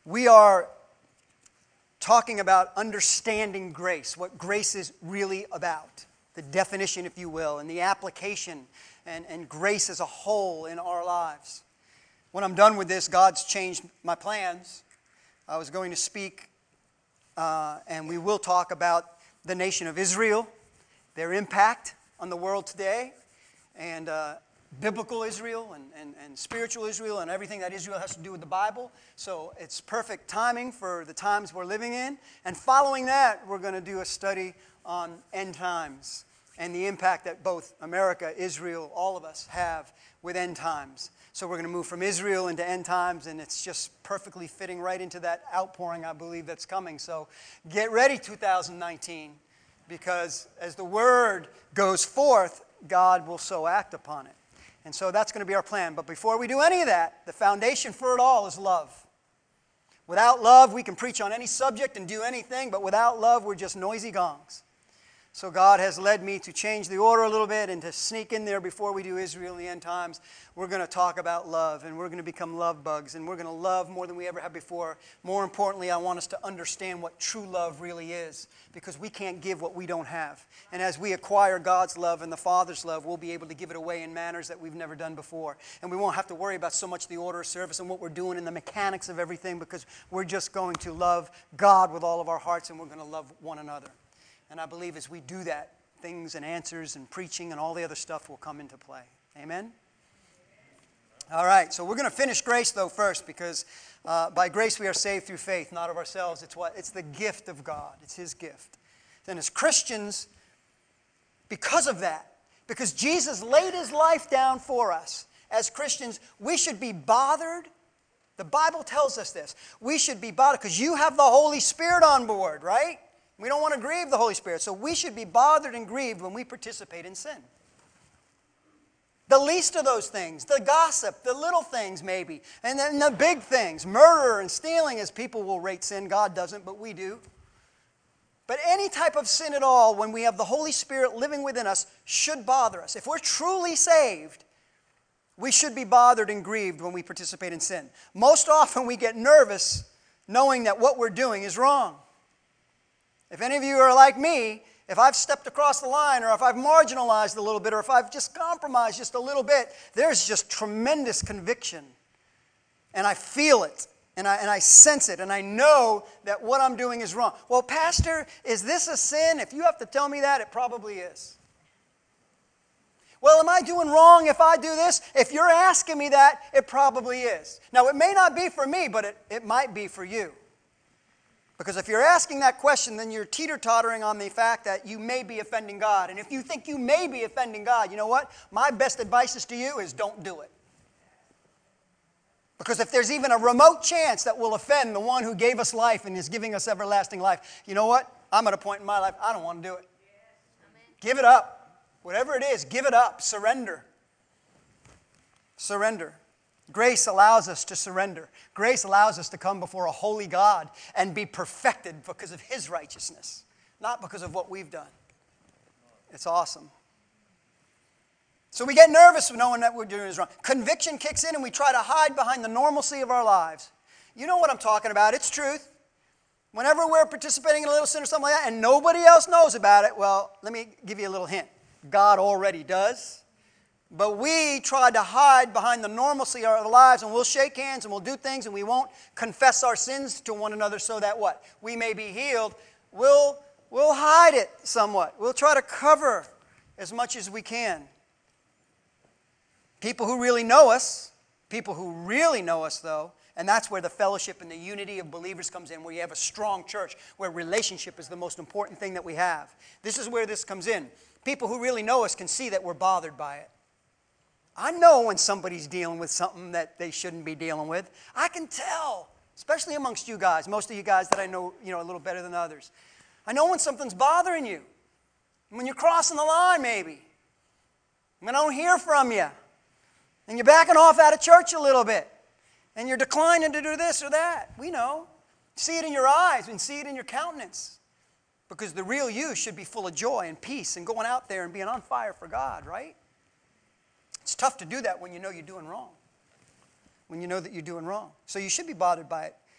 We are talking about understanding grace, what grace is really about, the definition, if you will, and the application and grace as a whole in our lives. When I'm done with this, God's changed my plans. I was going to speak, and we will talk about the nation of Israel, their impact on the world today, and biblical Israel and spiritual Israel and everything that Israel has to do with the Bible. So it's perfect timing for the times we're living in. And following that, we're going to do a study on end times and the impact that both America, Israel, all of us have with end times. So we're going to move from Israel into end times, and it's just perfectly fitting right into that outpouring, I believe, that's coming. So get ready, 2019, because as the Word goes forth, God will so act upon it. And so that's going to be our plan. But before we do any of that, the foundation for it all is love. Without love, we can preach on any subject and do anything, but without love, we're just noisy gongs. So God has led me to change the order a little bit and to sneak in there before we do Israel in the end times. We're going to talk about love, and we're going to become love bugs, and we're going to love more than we ever have before. More importantly, I want us to understand what true love really is, because we can't give what we don't have. And as we acquire God's love and the Father's love, we'll be able to give it away in manners that we've never done before. And we won't have to worry about so much the order of service and what we're doing and the mechanics of everything, because we're just going to love God with all of our hearts, and we're going to love one another. And I believe as we do that, things and answers and preaching and all the other stuff will come into play. Amen? All right, so we're going to finish grace, though, first, because by grace we are saved through faith, not of ourselves. It's the gift of God. It's His gift. And as Christians, because of that, because Jesus laid His life down for us, as Christians, we should be bothered. The Bible tells us this. We should be bothered because you have the Holy Spirit on board, right? We don't want to grieve the Holy Spirit, so we should be bothered and grieved when we participate in sin. The least of those things, the gossip, the little things maybe, and then the big things, murder and stealing, as people will rate sin. God doesn't, but we do. But any type of sin at all, when we have the Holy Spirit living within us, should bother us. If we're truly saved, we should be bothered and grieved when we participate in sin. Most often we get nervous knowing that what we're doing is wrong. If any of you are like me, if I've stepped across the line, or if I've marginalized a little bit, or if I've just compromised just a little bit, there's just tremendous conviction. And I feel it, and I sense it, and I know that what I'm doing is wrong. Well, Pastor, is this a sin? If you have to tell me that, it probably is. Well, am I doing wrong if I do this? If you're asking me that, it probably is. Now, it may not be for me, but it might be for you. Because if you're asking that question, then you're teeter-tottering on the fact that you may be offending God. And if you think you may be offending God, you know what? My best advice to you is don't do it. Because if there's even a remote chance that we'll offend the one who gave us life and is giving us everlasting life, you know what? I'm at a point in my life, I don't want to do it. Give it up. Whatever it is, give it up. Surrender. Surrender. Grace allows us to surrender. Grace allows us to come before a holy God and be perfected because of His righteousness, not because of what we've done. It's awesome. So we get nervous knowing that we're doing is wrong. Conviction kicks in and we try to hide behind the normalcy of our lives. You know what I'm talking about. It's truth. Whenever we're participating in a little sin or something like that and nobody else knows about it, well, let me give you a little hint. God already does. But we try to hide behind the normalcy of our lives, and we'll shake hands and we'll do things, and we won't confess our sins to one another so that what? We may be healed. We'll hide it somewhat. We'll try to cover as much as we can. People who really know us though, and that's where the fellowship and the unity of believers comes in, where you have a strong church, where relationship is the most important thing that we have. This is where this comes in. People who really know us can see that we're bothered by it. I know when somebody's dealing with something that they shouldn't be dealing with. I can tell, especially amongst you guys, most of you guys that I know, a little better than others. I know when something's bothering you. When you're crossing the line, maybe. When I don't hear from you. And you're backing off out of church a little bit. And you're declining to do this or that. We know. See it in your eyes and see it in your countenance. Because the real you should be full of joy and peace and going out there and being on fire for God, right? It's tough to do that when you know you're doing wrong. When you know that you're doing wrong. So you should be bothered by it.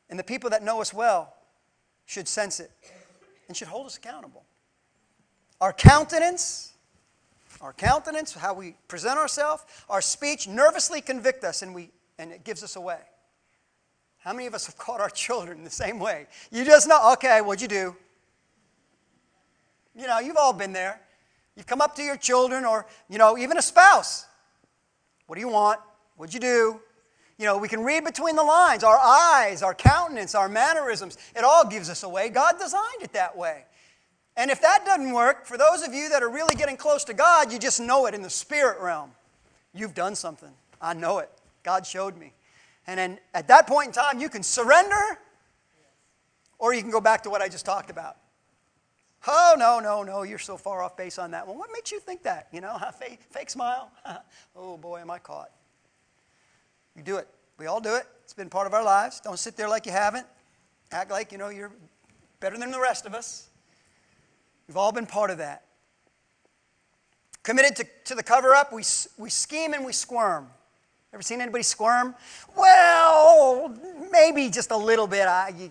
And the people that know us well should sense it and should hold us accountable. Our countenance, how we present ourselves, our speech nervously convict us and it gives us away. How many of us have caught our children the same way? You just know, okay, what'd you do? You know, you've all been there. You come up to your children or, even a spouse. What do you want? What'd you do? We can read between the lines. Our eyes, our countenance, our mannerisms, it all gives us away. God designed it that way. And if that doesn't work, for those of you that are really getting close to God, you just know it in the spirit realm. You've done something. I know it. God showed me. And then at that point in time, you can surrender or you can go back to what I just talked about. Oh, no, you're so far off base on that one. What makes you think that? Fake smile? Oh, boy, am I caught. You do it. We all do it. It's been part of our lives. Don't sit there like you haven't. Act like, you're better than the rest of us. We've all been part of that. Committed to the cover-up, we scheme and we squirm. Ever seen anybody squirm? Well, maybe just a little bit.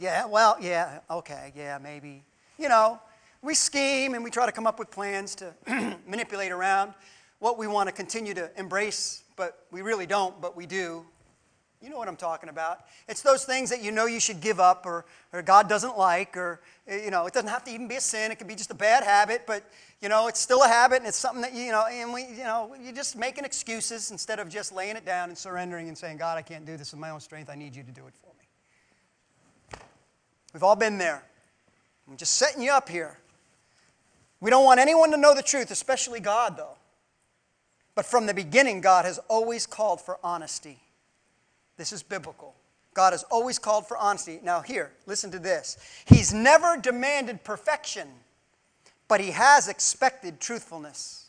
Maybe. We scheme and we try to come up with plans to manipulate around what we want to continue to embrace, but we really don't, but we do. You know what I'm talking about. It's those things that you should give up or God doesn't like or, it doesn't have to even be a sin. It could be just a bad habit, but, it's still a habit and it's something that, you're just making excuses instead of just laying it down and surrendering and saying, God, I can't do this in my own strength. I need you to do it for me. We've all been there. I'm just setting you up here. We don't want anyone to know the truth, especially God, though. But from the beginning, God has always called for honesty. This is biblical. God has always called for honesty. Now here, listen to this. He's never demanded perfection, but He has expected truthfulness.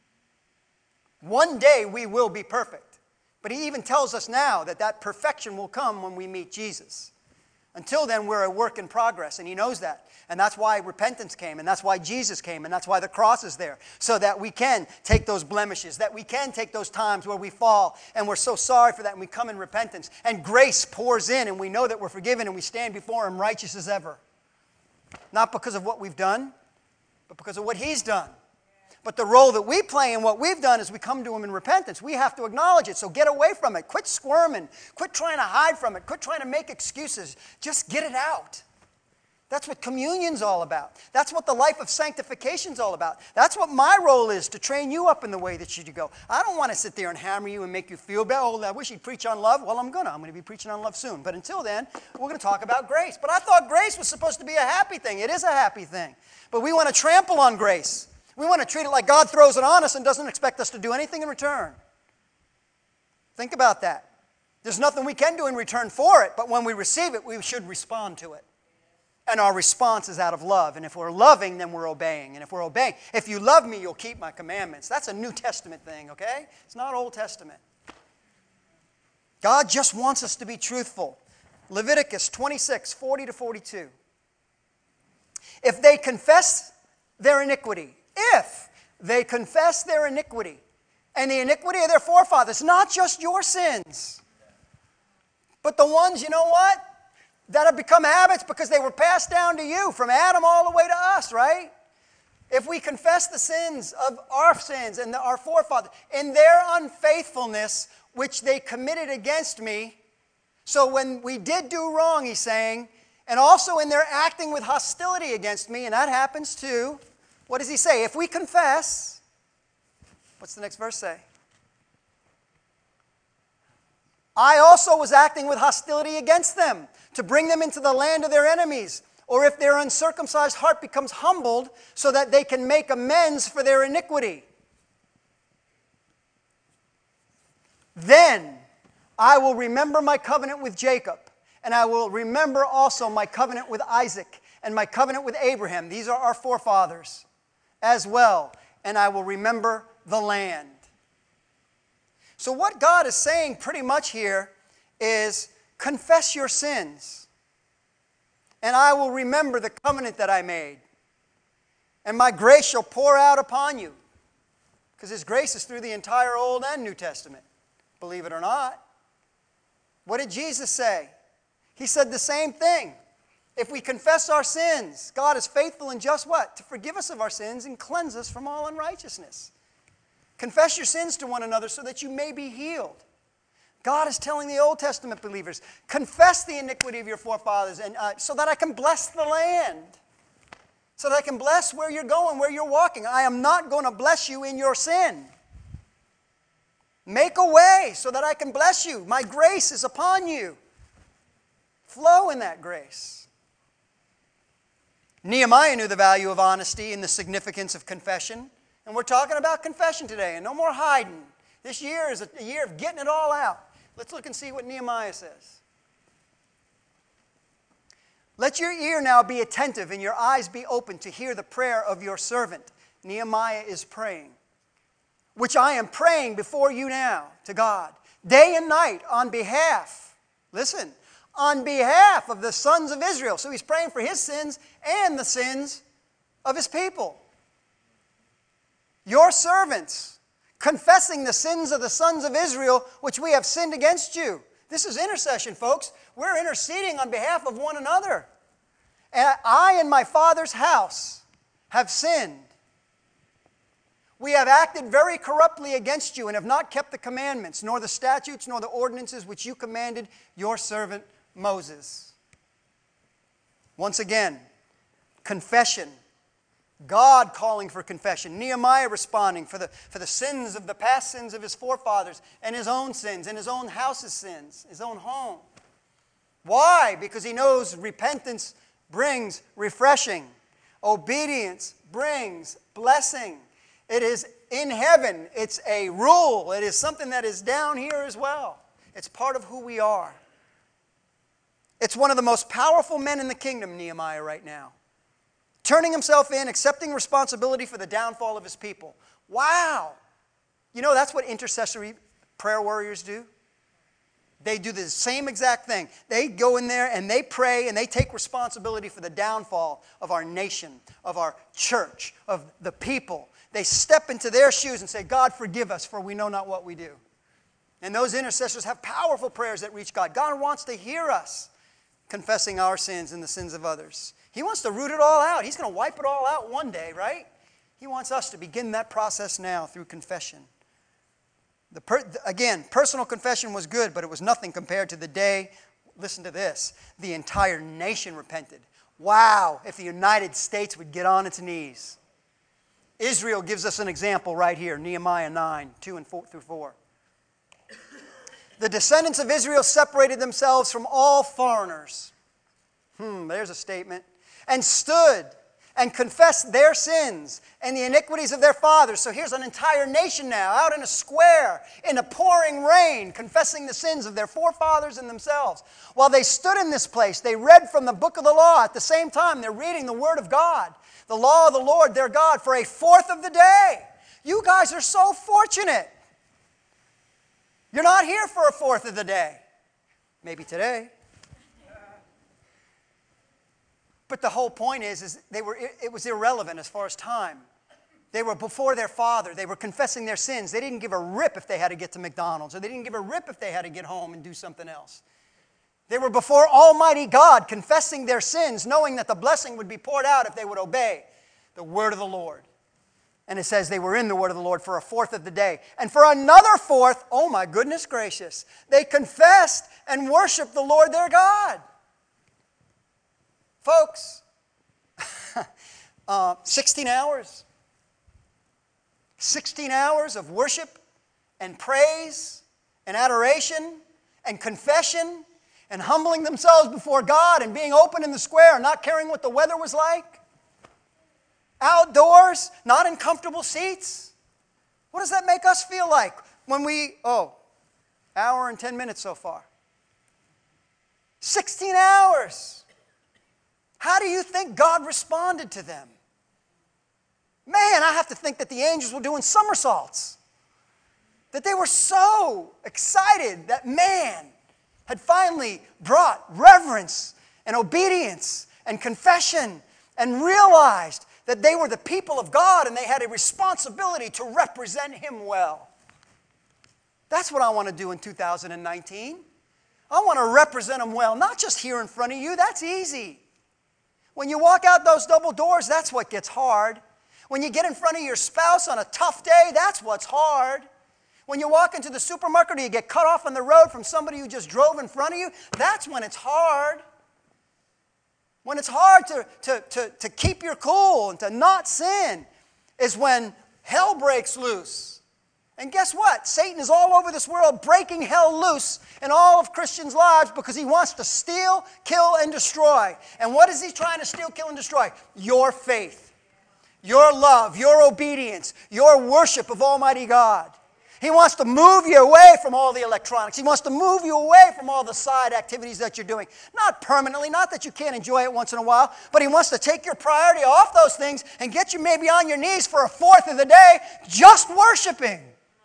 One day we will be perfect. But He even tells us now that perfection will come when we meet Jesus. Until then, we're a work in progress, and He knows that. And that's why repentance came, and that's why Jesus came, and that's why the cross is there, so that we can take those blemishes, that we can take those times where we fall, and we're so sorry for that, and we come in repentance. And grace pours in, and we know that we're forgiven, and we stand before Him righteous as ever. Not because of what we've done, but because of what He's done. But the role that we play in what we've done is we come to Him in repentance. We have to acknowledge it. So get away from it. Quit squirming. Quit trying to hide from it. Quit trying to make excuses. Just get it out. That's what communion's all about. That's what the life of sanctification's all about. That's what my role is, to train you up in the way that you should go. I don't want to sit there and hammer you and make you feel bad. Oh, I wish He'd preach on love. Well, I'm going to be preaching on love soon. But until then, we're going to talk about grace. But I thought grace was supposed to be a happy thing. It is a happy thing. But we want to trample on grace. We want to treat it like God throws it on us and doesn't expect us to do anything in return. Think about that. There's nothing we can do in return for it, but when we receive it, we should respond to it. And our response is out of love. And if we're loving, then we're obeying. And if we're obeying, if you love me, you'll keep my commandments. That's a New Testament thing, okay? It's not Old Testament. God just wants us to be truthful. Leviticus 26, 40 to 42. If they confess their iniquity, and the iniquity of their forefathers, not just your sins, but the ones, that have become habits because they were passed down to you from Adam all the way to us, right? If we confess the sins of our sins and our forefathers in their unfaithfulness, which they committed against me, so when we did do wrong, he's saying, and also in their acting with hostility against me, and that happens too, what does he say? If we confess, what's the next verse say? I also was acting with hostility against them to bring them into the land of their enemies. Or if their uncircumcised heart becomes humbled so that they can make amends for their iniquity. Then I will remember my covenant with Jacob, and I will remember also my covenant with Isaac and my covenant with Abraham. These are our forefathers as well. And I will remember the land. So what God is saying pretty much here is confess your sins, and I will remember the covenant that I made, and my grace shall pour out upon you. Because His grace is through the entire Old and New Testament, believe it or not. What did Jesus say? He said the same thing. If we confess our sins, God is faithful and just what? To forgive us of our sins and cleanse us from all unrighteousness. Confess your sins to one another so that you may be healed. God is telling the Old Testament believers, confess the iniquity of your forefathers and so that I can bless the land. So that I can bless where you're going, where you're walking. I am not going to bless you in your sin. Make a way so that I can bless you. My grace is upon you. Flow in that grace. Nehemiah knew the value of honesty and the significance of confession. And we're talking about confession today, and no more hiding. This year is a year of getting it all out. Let's look and see what Nehemiah says. Let your ear now be attentive and your eyes be open to hear the prayer of your servant. Nehemiah is praying, which I am praying before you now to God, day and night on behalf, listen, on behalf of the sons of Israel. So he's praying for his sins and the sins of his people. Your servants, confessing the sins of the sons of Israel, which we have sinned against you. This is intercession, folks. We're interceding on behalf of one another. And I and my Father's house have sinned. We have acted very corruptly against you and have not kept the commandments, nor the statutes, nor the ordinances which you commanded your servant Moses. Once again, confession. God calling for confession. Nehemiah responding for the sins of the past sins of his forefathers and his own sins and his own house's sins, his own home. Why? Because he knows repentance brings refreshing. Obedience brings blessing. It is in heaven. It's a rule. It is something that is down here as well. It's part of who we are. It's one of the most powerful men in the kingdom, Nehemiah, right now. Turning himself in, accepting responsibility for the downfall of his people. Wow! You know, that's what intercessory prayer warriors do. They do the same exact thing. They go in there and they pray and they take responsibility for the downfall of our nation, of our church, of the people. They step into their shoes and say, God, forgive us, for we know not what we do. And those intercessors have powerful prayers that reach God. God wants to hear us confessing our sins and the sins of others. He wants to root it all out. He's going to wipe it all out one day, right? He wants us to begin that process now through confession. Again, personal confession was good, but it was nothing compared to the day, listen to this, the entire nation repented. Wow, if the United States would get on its knees. Israel gives us an example right here, Nehemiah 9, 2 and 4 through 4. The descendants of Israel separated themselves from all foreigners. There's a statement. And stood and confessed their sins and the iniquities of their fathers. So here's an entire nation now out in a square in a pouring rain, confessing the sins of their forefathers and themselves. While they stood in this place, they read from the book of the law. At the same time, they're reading the word of God, the law of the Lord their God, for a fourth of the day. You guys are so fortunate. You're not here for a fourth of the day. Maybe today. But the whole point is it was irrelevant as far as time. They were before their Father. They were confessing their sins. They didn't give a rip if they had to get to McDonald's, or they didn't give a rip if they had to get home and do something else. They were before Almighty God, confessing their sins, knowing that the blessing would be poured out if they would obey the word of the Lord. And it says they were in the word of the Lord for a fourth of the day. And for another fourth, oh my goodness gracious, they confessed and worshiped the Lord their God. Folks, 16 hours. 16 hours of worship and praise and adoration and confession and humbling themselves before God and being open in the square and not caring what the weather was like. Outdoors, not in comfortable seats. What does that make us feel like when hour and 10 minutes so far. 16 hours. How do you think God responded to them? Man, I have to think that the angels were doing somersaults. That they were so excited that man had finally brought reverence and obedience and confession and realized that they were the people of God and they had a responsibility to represent Him well. That's what I want to do in 2019. I want to represent Him well, not just here in front of you. That's easy. When you walk out those double doors, that's what gets hard. When you get in front of your spouse on a tough day, that's what's hard. When you walk into the supermarket or you get cut off on the road from somebody who just drove in front of you, that's when it's hard. When it's hard to keep your cool and to not sin is when hell breaks loose. And guess what? Satan is all over this world breaking hell loose in all of Christians' lives because he wants to steal, kill, and destroy. And what is he trying to steal, kill, and destroy? Your faith, your love, your obedience, your worship of Almighty God. He wants to move you away from all the electronics. He wants to move you away from all the side activities that you're doing. Not permanently, not that you can't enjoy it once in a while, but he wants to take your priority off those things and get you maybe on your knees for a fourth of the day just worshiping.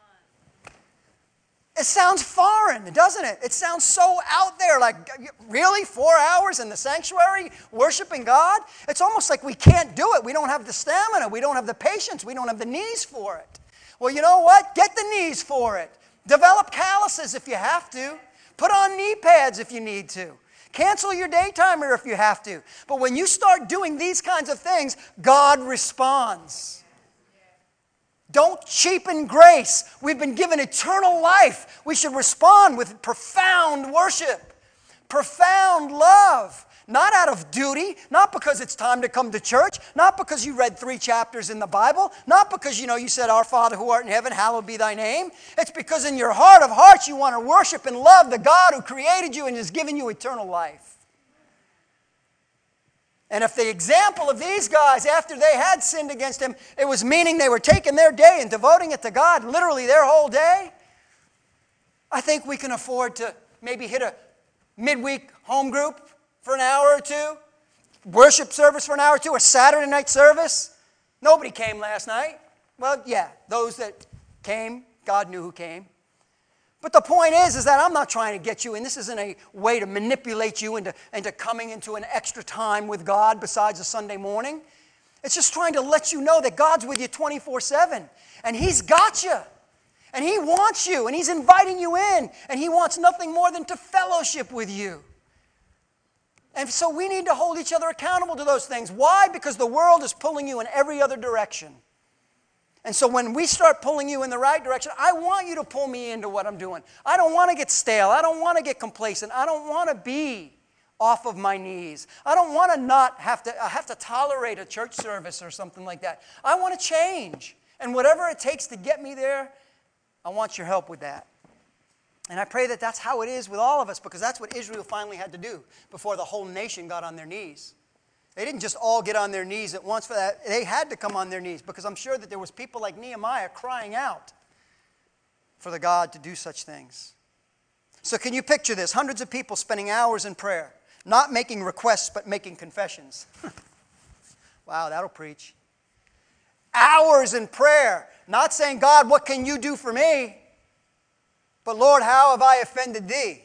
It sounds foreign, doesn't it? It sounds so out there, like, really? 4 hours in the sanctuary worshiping God? It's almost like we can't do it. We don't have the stamina. We don't have the patience. We don't have the knees for it. Well, you know what? Get the knees for it. Develop calluses if you have to. Put on knee pads if you need to. Cancel your daytimer if you have to. But when you start doing these kinds of things, God responds. Don't cheapen grace. We've been given eternal life. We should respond with profound worship, profound love. Not out of duty, not because it's time to come to church, not because you read 3 chapters in the Bible, not because you said, Our Father who art in heaven, hallowed be thy name. It's because in your heart of hearts you want to worship and love the God who created you and has given you eternal life. And if the example of these guys, after they had sinned against Him, it was meaning they were taking their day and devoting it to God, literally their whole day, I think we can afford to maybe hit a midweek home group for an hour or two, worship service for an hour or two, a Saturday night service. Nobody came last night. Well, yeah, those that came, God knew who came. But the point is that I'm not trying to get you in. This isn't a way to manipulate you into coming into an extra time with God besides a Sunday morning. It's just trying to let you know that God's with you 24/7. And He's got you. And He wants you. And He's inviting you in. And He wants nothing more than to fellowship with you. And so we need to hold each other accountable to those things. Why? Because the world is pulling you in every other direction. And so when we start pulling you in the right direction, I want you to pull me into what I'm doing. I don't want to get stale. I don't want to get complacent. I don't want to be off of my knees. I don't want to not have to tolerate a church service or something like that. I want to change. And whatever it takes to get me there, I want your help with that. And I pray that that's how it is with all of us, because that's what Israel finally had to do before the whole nation got on their knees. They didn't just all get on their knees at once for that. They had to come on their knees, because I'm sure that there was people like Nehemiah crying out for the God to do such things. So can you picture this? Hundreds of people spending hours in prayer, not making requests, but making confessions. Wow, that'll preach. Hours in prayer, not saying, God, what can you do for me? But Lord, how have I offended thee?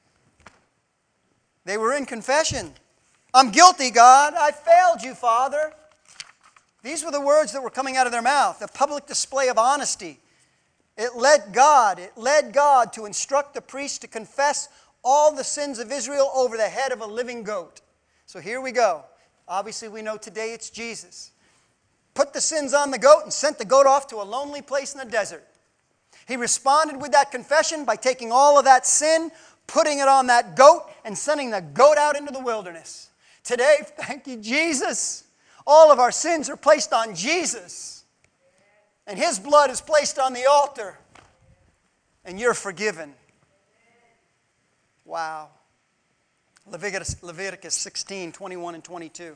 They were in confession. I'm guilty, God. I failed you, Father. These were the words that were coming out of their mouth, a public display of honesty. It led God to instruct the priests to confess all the sins of Israel over the head of a living goat. So here we go. Obviously, we know today it's Jesus. Put the sins on the goat and sent the goat off to a lonely place in the desert. He responded with that confession by taking all of that sin, putting it on that goat, and sending the goat out into the wilderness. Today, thank you, Jesus. All of our sins are placed on Jesus. And His blood is placed on the altar. And you're forgiven. Wow. Leviticus 16, 21 and 22.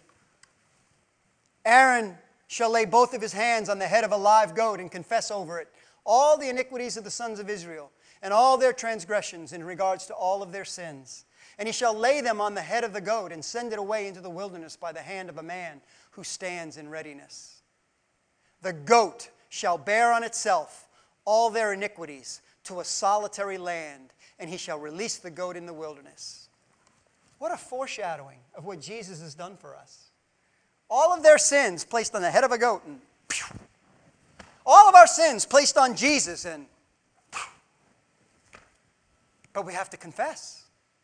Aaron shall lay both of his hands on the head of a live goat and confess over it all the iniquities of the sons of Israel and all their transgressions in regards to all of their sins. And he shall lay them on the head of the goat and send it away into the wilderness by the hand of a man who stands in readiness. The goat shall bear on itself all their iniquities to a solitary land, and he shall release the goat in the wilderness. What a foreshadowing of what Jesus has done for us. All of their sins placed on the head of a goat, and all of our sins placed on Jesus, but we have to confess.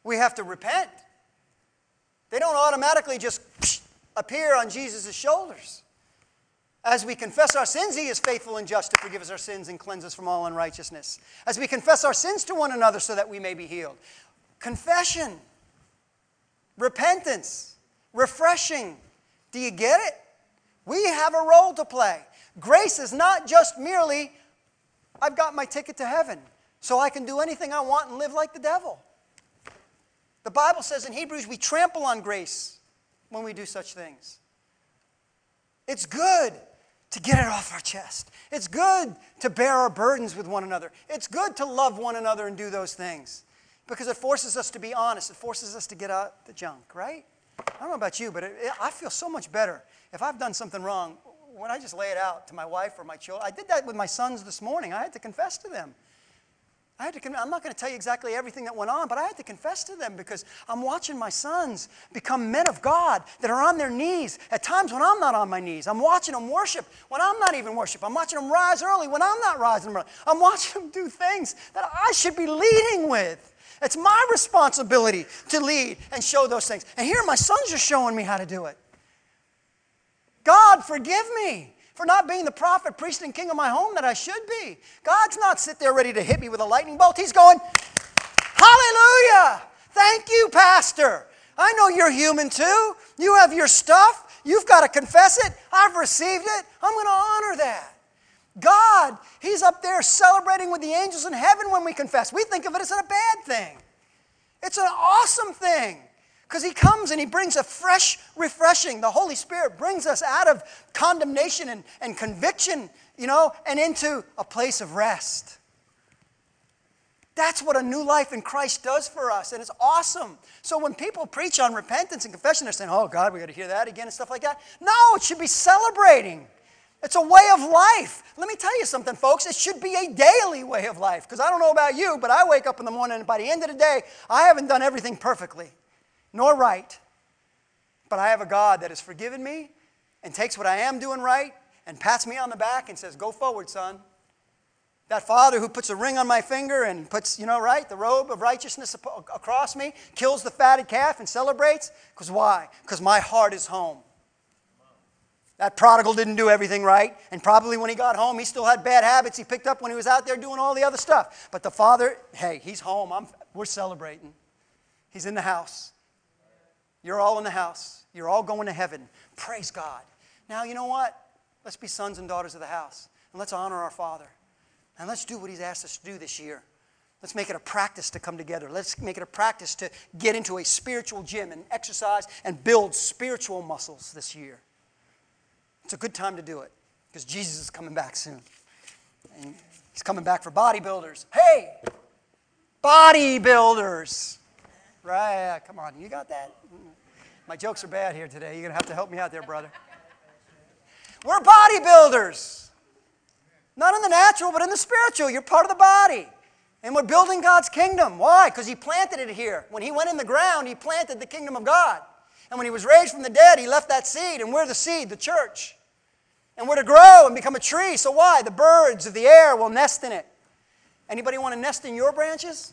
We have to repent. They don't automatically just appear on Jesus' shoulders. As we confess our sins, He is faithful and just to forgive us our sins and cleanse us from all unrighteousness. As we confess our sins to one another so that we may be healed. Confession, repentance, refreshing. Do you get it? We have a role to play. Grace is not just merely, I've got my ticket to heaven, so I can do anything I want and live like the devil. The Bible says in Hebrews, we trample on grace when we do such things. It's good to get it off our chest. It's good to bear our burdens with one another. It's good to love one another and do those things because it forces us to be honest. It forces us to get out the junk, right? I don't know about you, but I feel so much better if I've done something wrong when I just lay it out to my wife or my children. I did that with my sons this morning. I had to confess to them. I'm not going to tell you exactly everything that went on, but I had to confess to them because I'm watching my sons become men of God that are on their knees at times when I'm not on my knees. I'm watching them worship when I'm not even worship. I'm watching them rise early when I'm not rising early. I'm watching them do things that I should be leading with. It's my responsibility to lead and show those things. And here my sons are showing me how to do it. God, forgive me for not being the prophet, priest, and king of my home that I should be. God's not sit there ready to hit me with a lightning bolt. He's going, hallelujah! Thank you, Pastor. I know you're human too. You have your stuff. You've got to confess it. I've received it. I'm going to honor that. God, He's up there celebrating with the angels in heaven when we confess. We think of it as a bad thing. It's an awesome thing. Because He comes and He brings a fresh refreshing. The Holy Spirit brings us out of condemnation and conviction, and into a place of rest. That's what a new life in Christ does for us, and it's awesome. So when people preach on repentance and confession, they're saying, oh, God, we got to hear that again and stuff like that. No, it should be celebrating. It's a way of life. Let me tell you something, folks. It should be a daily way of life. Because I don't know about you, but I wake up in the morning, and by the end of the day, I haven't done everything perfectly. Nor right. But I have a God that has forgiven me and takes what I am doing right and pats me on the back and says, go forward, son. That father who puts a ring on my finger and puts, the robe of righteousness across me, kills the fatted calf and celebrates. Because why? Because my heart is home. That prodigal didn't do everything right. And probably when he got home, he still had bad habits he picked up when he was out there doing all the other stuff. But the father, hey, he's home. We're celebrating. He's in the house. You're all in the house. You're all going to heaven. Praise God. Now, you know what? Let's be sons and daughters of the house. And let's honor our Father. And let's do what He's asked us to do this year. Let's make it a practice to come together. Let's make it a practice to get into a spiritual gym and exercise and build spiritual muscles this year. It's a good time to do it because Jesus is coming back soon. And He's coming back for bodybuilders. Hey! Bodybuilders! Right, come on, you got that? My jokes are bad here today. You're going to have to help me out there, brother. We're bodybuilders. Not in the natural, but in the spiritual. You're part of the body. And we're building God's kingdom. Why? Because He planted it here. When He went in the ground, He planted the kingdom of God. And when He was raised from the dead, He left that seed. And we're the seed, the church. And we're to grow and become a tree. So why? The birds of the air will nest in it. Anybody want to nest in your branches?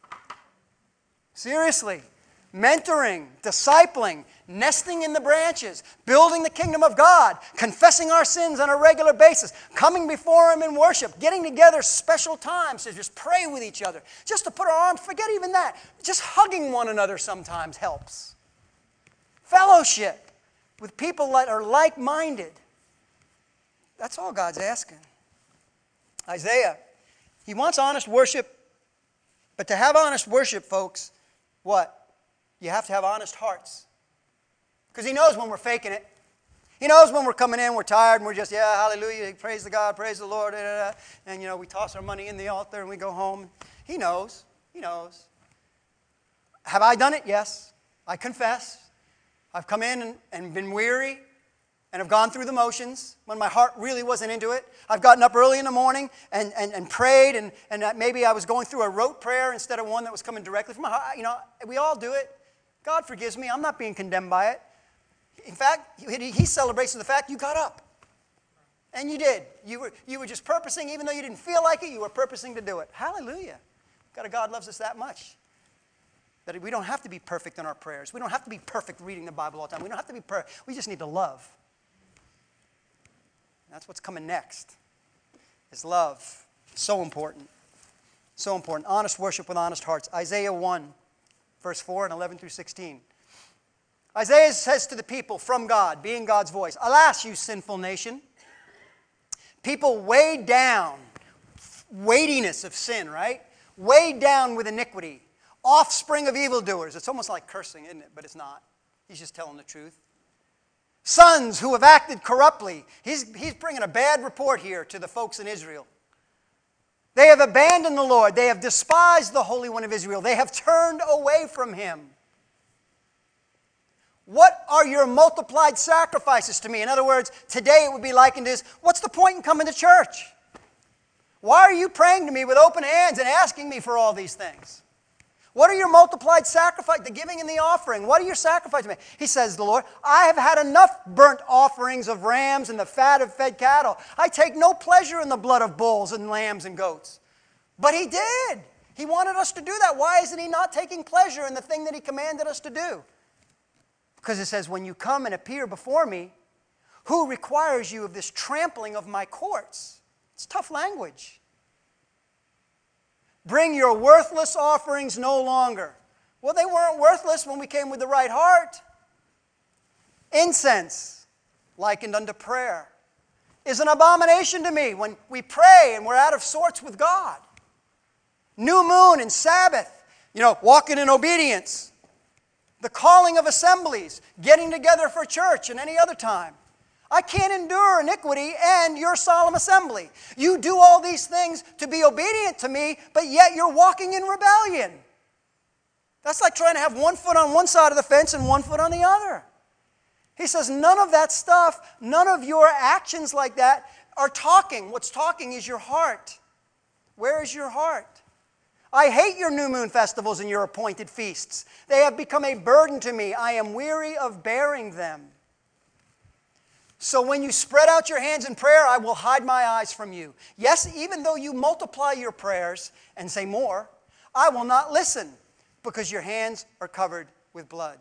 Seriously, mentoring, discipling, nesting in the branches, building the kingdom of God, confessing our sins on a regular basis, coming before Him in worship, getting together special times to just pray with each other, just to put our arms, forget even that, just hugging one another sometimes helps. Fellowship with people that are like-minded. That's all God's asking. Isaiah, he wants honest worship, but to have honest worship, folks, what? You have to have honest hearts. Because He knows when we're faking it. He knows when we're coming in, we're tired, and we're just, yeah, hallelujah, praise the God, praise the Lord, and we toss our money in the altar and we go home. He knows. He knows. Have I done it? Yes. I confess. I've come in and been weary and have gone through the motions when my heart really wasn't into it. I've gotten up early in the morning and prayed, and maybe I was going through a rote prayer instead of one that was coming directly from my heart. We all do it. God forgives me. I'm not being condemned by it. In fact, He celebrates the fact you got up. And you did. You were just purposing, even though you didn't feel like it, you were purposing to do it. Hallelujah. God who loves us that much. That we don't have to be perfect in our prayers. We don't have to be perfect reading the Bible all the time. We don't have to be perfect. We just need to love. That's what's coming next, is love. So important. So important. Honest worship with honest hearts. Isaiah 1, verse 4 and 11 through 16. Isaiah says to the people from God, being God's voice, "Alas, you sinful nation, people weighed down, weightiness of sin, right? Weighed down with iniquity, offspring of evildoers." It's almost like cursing, isn't it? But it's not. He's just telling the truth. "Sons who have acted corruptly." He's bringing a bad report here to the folks in Israel. "They have abandoned the Lord. They have despised the Holy One of Israel. They have turned away from Him. What are your multiplied sacrifices to me?" In other words, today it would be likened as, what's the point in coming to church? Why are you praying to me with open hands and asking me for all these things? What are your multiplied sacrifices, the giving and the offering? What are your sacrifices to me? He says, the Lord, "I have had enough burnt offerings of rams and the fat of fed cattle. I take no pleasure in the blood of bulls and lambs and goats." But He did. He wanted us to do that. Why isn't He not taking pleasure in the thing that He commanded us to do? Because it says, "When you come and appear before me, who requires you of this trampling of my courts?" It's tough language. "Bring your worthless offerings no longer." Well, they weren't worthless when we came with the right heart. "Incense, likened unto prayer, is an abomination to me." When we pray and we're out of sorts with God. "New moon and Sabbath, walking in obedience. The calling of assemblies, getting together for church and any other time. I can't endure iniquity and your solemn assembly. You do all these things to be obedient to me, but yet you're walking in rebellion." That's like trying to have one foot on one side of the fence and one foot on the other. He says, none of that stuff, none of your actions like that are talking. What's talking is your heart. Where is your heart? "I hate your new moon festivals and your appointed feasts. They have become a burden to me. I am weary of bearing them. So when you spread out your hands in prayer, I will hide my eyes from you. Yes, even though you multiply your prayers and say more, I will not listen, because your hands are covered with blood.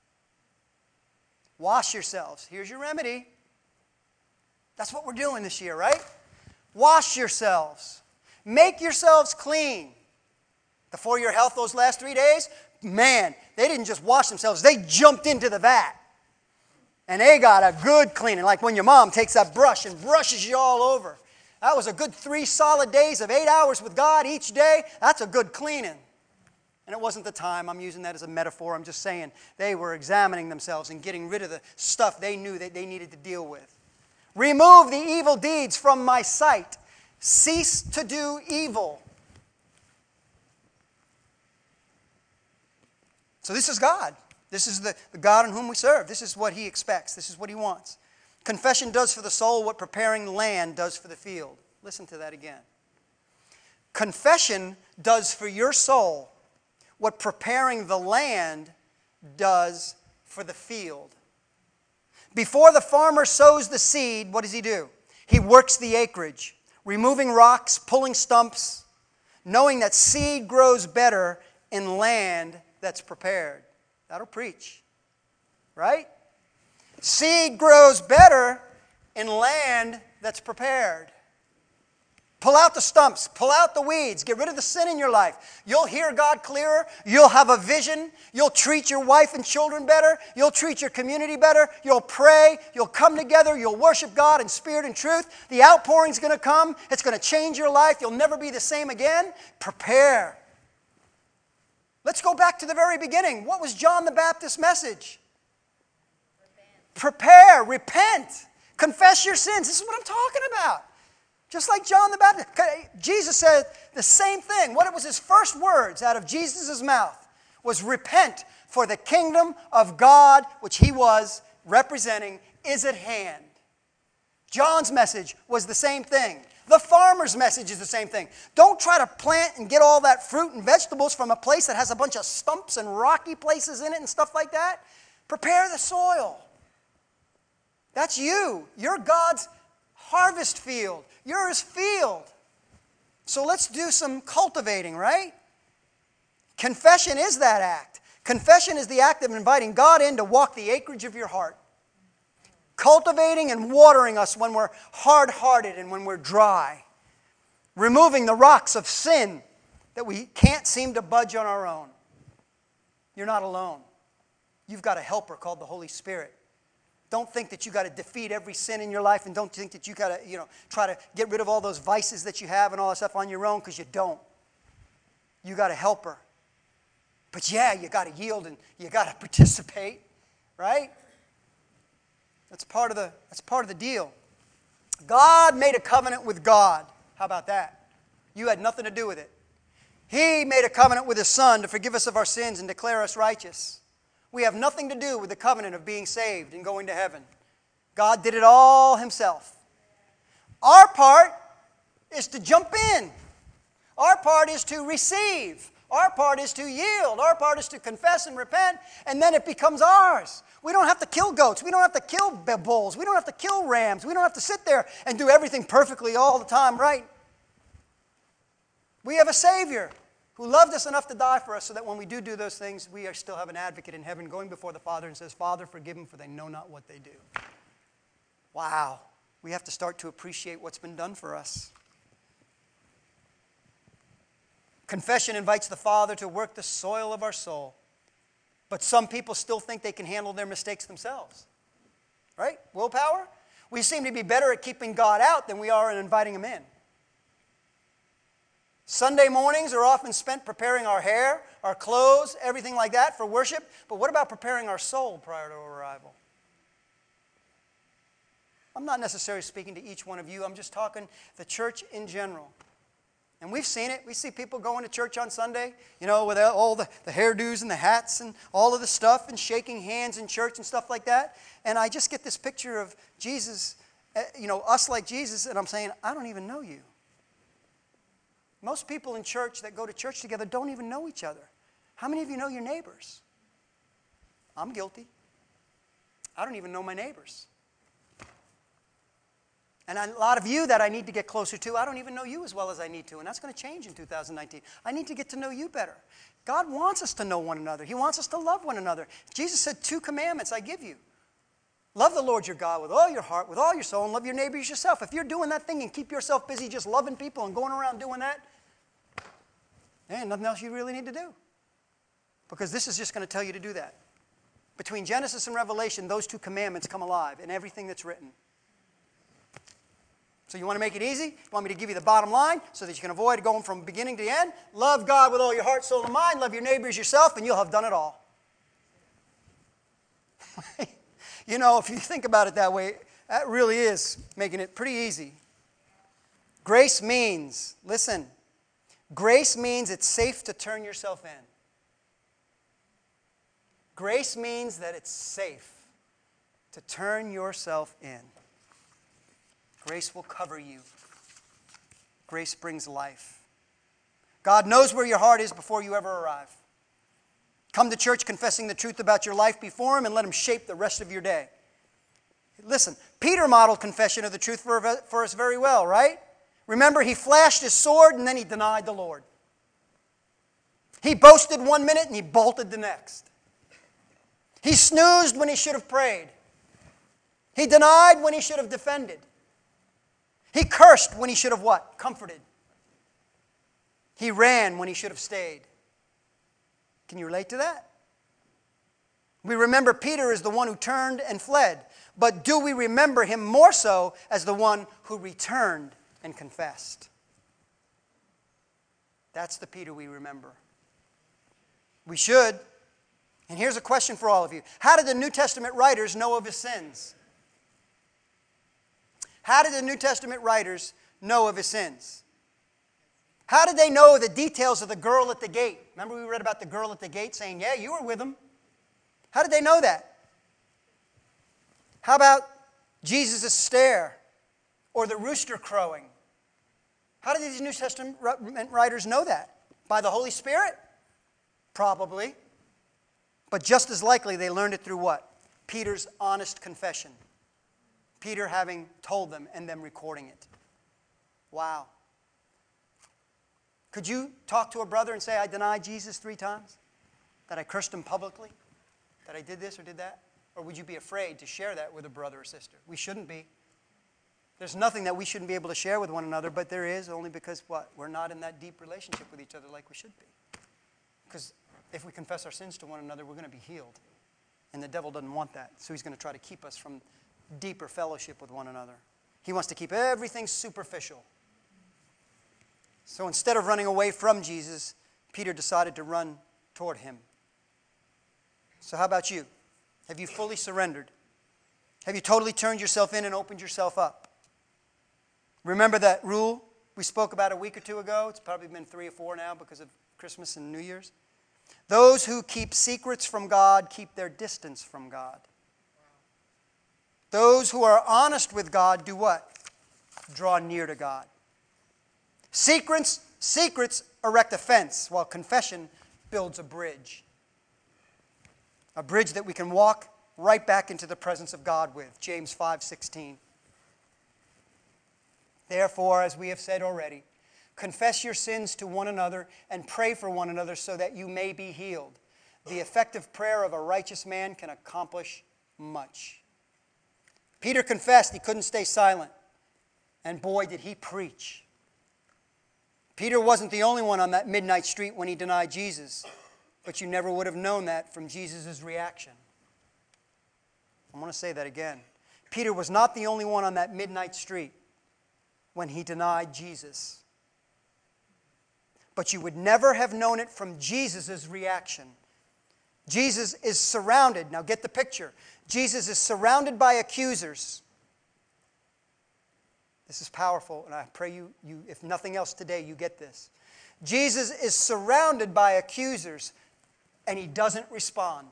Wash yourselves." Here's your remedy. That's what we're doing this year, right? Wash yourselves. Make yourselves clean. The For Your Health those last 3 days, man, they didn't just wash themselves. They jumped into the vat. And they got a good cleaning, like when your mom takes that brush and brushes you all over. That was a good 3 solid days of 8 hours with God each day. That's a good cleaning. And it wasn't the time. I'm using that as a metaphor. I'm just saying they were examining themselves and getting rid of the stuff they knew that they needed to deal with. "Remove the evil deeds from my sight. Cease to do evil." So this is God. This is the God in whom we serve. This is what He expects. This is what He wants. "Confession does for the soul what preparing the land does for the field." Listen to that again. Confession does for your soul what preparing the land does for the field. Before the farmer sows the seed, what does he do? He works the acreage, removing rocks, pulling stumps, knowing that seed grows better in land that's prepared. That'll preach, right? Seed grows better in land that's prepared. Pull out the stumps. Pull out the weeds. Get rid of the sin in your life. You'll hear God clearer. You'll have a vision. You'll treat your wife and children better. You'll treat your community better. You'll pray. You'll come together. You'll worship God in spirit and truth. The outpouring's going to come. It's going to change your life. You'll never be the same again. Prepare. Let's go back to the very beginning. What was John the Baptist's message? Prepare. Repent. Confess your sins. This is what I'm talking about. Just like John the Baptist. Jesus said the same thing. What was his first words out of Jesus' mouth was repent, for the kingdom of God, which he was representing, is at hand. John's message was the same thing. The farmer's message is the same thing. Don't try to plant and get all that fruit and vegetables from a place that has a bunch of stumps and rocky places in it and stuff like that. Prepare the soil. That's you. You're God's harvest field. You're His field. So let's do some cultivating, right? Confession is that act. Confession is the act of inviting God in to walk the acreage of your heart, cultivating and watering us when we're hard-hearted and when we're dry, removing the rocks of sin that we can't seem to budge on our own. You're not alone. You've got a helper called the Holy Spirit. Don't think that you got to defeat every sin in your life, and don't think that you got to, try to get rid of all those vices that you have and all that stuff on your own, because you don't. You got a helper. But yeah, you got to yield and you got to participate, right? That's part of the deal. God made a covenant with God. How about that? You had nothing to do with it. He made a covenant with His Son to forgive us of our sins and declare us righteous. We have nothing to do with the covenant of being saved and going to heaven. God did it all Himself. Our part is to jump in. Our part is to receive. Our part is to yield. Our part is to confess and repent, and then it becomes ours. We don't have to kill goats. We don't have to kill bulls. We don't have to kill rams. We don't have to sit there and do everything perfectly all the time, right? We have a Savior who loved us enough to die for us so that when we do those things, we still have an advocate in heaven going before the Father and says, Father, forgive them, for they know not what they do. Wow. We have to start to appreciate what's been done for us. Confession invites the Father to work the soil of our soul. But some people still think they can handle their mistakes themselves. Right? Willpower? We seem to be better at keeping God out than we are in inviting Him in. Sunday mornings are often spent preparing our hair, our clothes, everything like that for worship. But what about preparing our soul prior to arrival? I'm not necessarily speaking to each one of you. I'm just talking the church in general. And we've seen it. We see people going to church on Sunday, with all the hairdos and the hats and all of the stuff and shaking hands in church and stuff like that. And I just get this picture of Jesus, us like Jesus, and I'm saying, I don't even know you. Most people in church that go to church together don't even know each other. How many of you know your neighbors? I'm guilty. I don't even know my neighbors. And a lot of you that I need to get closer to, I don't even know you as well as I need to. And that's going to change in 2019. I need to get to know you better. God wants us to know one another. He wants us to love one another. Jesus said 2 commandments I give you. Love the Lord your God with all your heart, with all your soul, and love your neighbor as yourself. If you're doing that thing and keep yourself busy just loving people and going around doing that, there ain't nothing else you really need to do. Because this is just going to tell you to do that. Between Genesis and Revelation, those 2 commandments come alive in everything that's written. So you want to make it easy? You want me to give you the bottom line so that you can avoid going from beginning to end? Love God with all your heart, soul, and mind. Love your neighbor as yourself, and you'll have done it all. If you think about it that way, that really is making it pretty easy. Grace means, listen, grace means it's safe to turn yourself in. Grace means that it's safe to turn yourself in. Grace will cover you. Grace brings life. God knows where your heart is before you ever arrive. Come to church confessing the truth about your life before Him and let Him shape the rest of your day. Listen, Peter modeled confession of the truth for us very well, right? Remember, he flashed his sword and then he denied the Lord. He boasted 1 minute and he bolted the next. He snoozed when he should have prayed. He denied when he should have defended. He cursed when he should have what? Comforted. He ran when he should have stayed. Can you relate to that? We remember Peter as the one who turned and fled. But do we remember him more so as the one who returned and confessed? That's the Peter we remember. We should. And here's a question for all of you. How did the New Testament writers know of his sins? How did the New Testament writers know of his sins? How did they know the details of the girl at the gate? Remember we read about the girl at the gate saying, yeah, you were with him. How did they know that? How about Jesus' stare or the rooster crowing? How did these New Testament writers know that? By the Holy Spirit? Probably. But just as likely they learned it through what? Peter's honest confession. Peter having told them and them recording it. Wow. Could you talk to a brother and say, I denied Jesus 3 times? That I cursed him publicly? That I did this or did that? Or would you be afraid to share that with a brother or sister? We shouldn't be. There's nothing that we shouldn't be able to share with one another, but there is, only because what? We're not in that deep relationship with each other like we should be. Because if we confess our sins to one another, we're going to be healed. And the devil doesn't want that. So he's going to try to keep us from deeper fellowship with one another. He wants to keep everything superficial. So instead of running away from Jesus, Peter decided to run toward him. So how about you? Have you fully surrendered? Have you totally turned yourself in and opened yourself up? Remember that rule we spoke about a week or two ago? It's probably been 3 or 4 now because of Christmas and New Year's. Those who keep secrets from God keep their distance from God. Those who are honest with God do what? Draw near to God. Secrets erect a fence, while confession builds a bridge. A bridge that we can walk right back into the presence of God with. James 5:16. Therefore, as we have said already, confess your sins to one another and pray for one another so that you may be healed. The effective prayer of a righteous man can accomplish much. Peter confessed he couldn't stay silent. And boy, did he preach. Peter wasn't the only one on that midnight street when he denied Jesus. But you never would have known that from Jesus' reaction. I want to say that again. Peter was not the only one on that midnight street when he denied Jesus. But you would never have known it from Jesus' reaction. Jesus is surrounded. Now get the picture. Jesus is surrounded by accusers. This is powerful, and I pray you, if nothing else today, you get this. Jesus is surrounded by accusers, and he doesn't respond.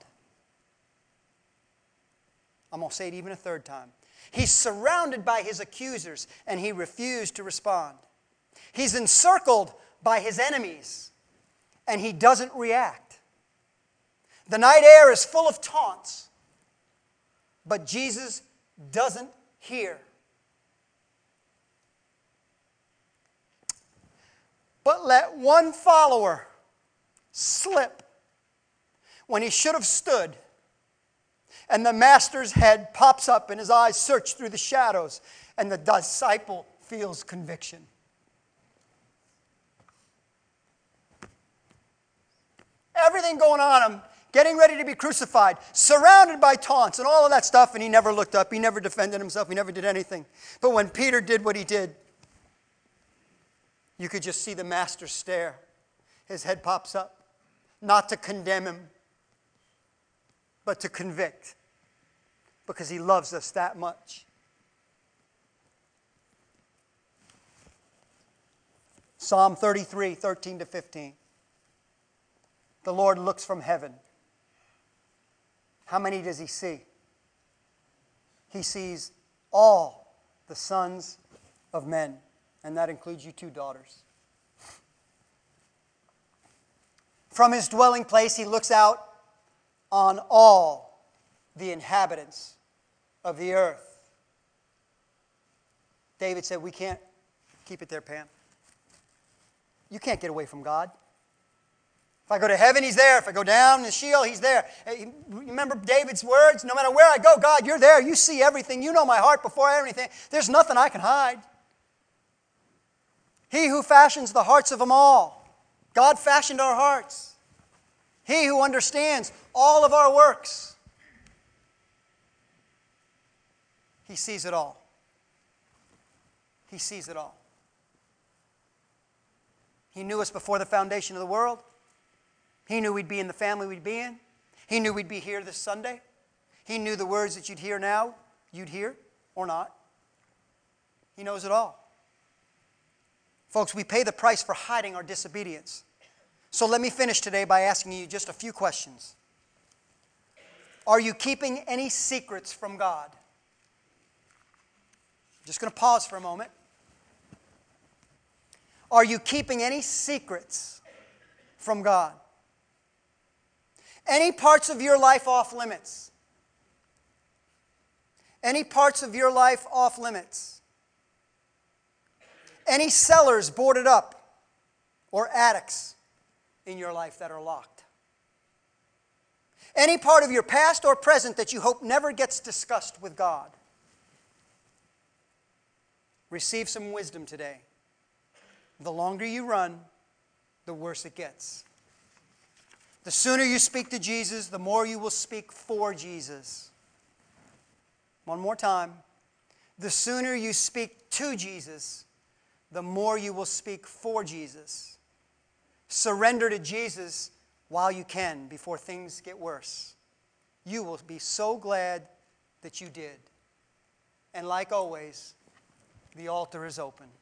I'm going to say it even a third time. He's surrounded by his accusers, and he refused to respond. He's encircled by his enemies, and he doesn't react. The night air is full of taunts, but Jesus doesn't hear. But let one follower slip when he should have stood, and the master's head pops up and his eyes search through the shadows, and the disciple feels conviction. Everything going on him, getting ready to be crucified, surrounded by taunts and all of that stuff, and he never looked up, he never defended himself, he never did anything. But when Peter did what he did, you could just see the master stare. His head pops up, not to condemn him, but to convict, because he loves us that much. Psalm 33, 13 to 15. The Lord looks from heaven. How many does he see? He sees all the sons of men, and that includes you 2 daughters. From his dwelling place, he looks out on all the inhabitants of the earth. David said, we can't keep it there, Pam. You can't get away from God. If I go to heaven, he's there. If I go down in Sheol, he's there. Remember David's words? No matter where I go, God, you're there. You see everything. You know my heart before I have anything. There's nothing I can hide. He who fashions the hearts of them all. God fashioned our hearts. He who understands all of our works. He sees it all. He sees it all. He knew us before the foundation of the world. He knew we'd be in the family we'd be in. He knew we'd be here this Sunday. He knew the words that you'd hear now, you'd hear or not. He knows it all. Folks, we pay the price for hiding our disobedience. So let me finish today by asking you just a few questions. Are you keeping any secrets from God? I'm just going to pause for a moment. Are you keeping any secrets from God? Any parts of your life off limits? Any parts of your life off limits? Any cellars boarded up or attics in your life that are locked? Any part of your past or present that you hope never gets discussed with God. Receive some wisdom today. The longer you run, the worse it gets. The sooner you speak to Jesus, the more you will speak for Jesus. One more time. The sooner you speak to Jesus, the more you will speak for Jesus. Surrender to Jesus while you can before things get worse. You will be so glad that you did. And like always, the altar is open.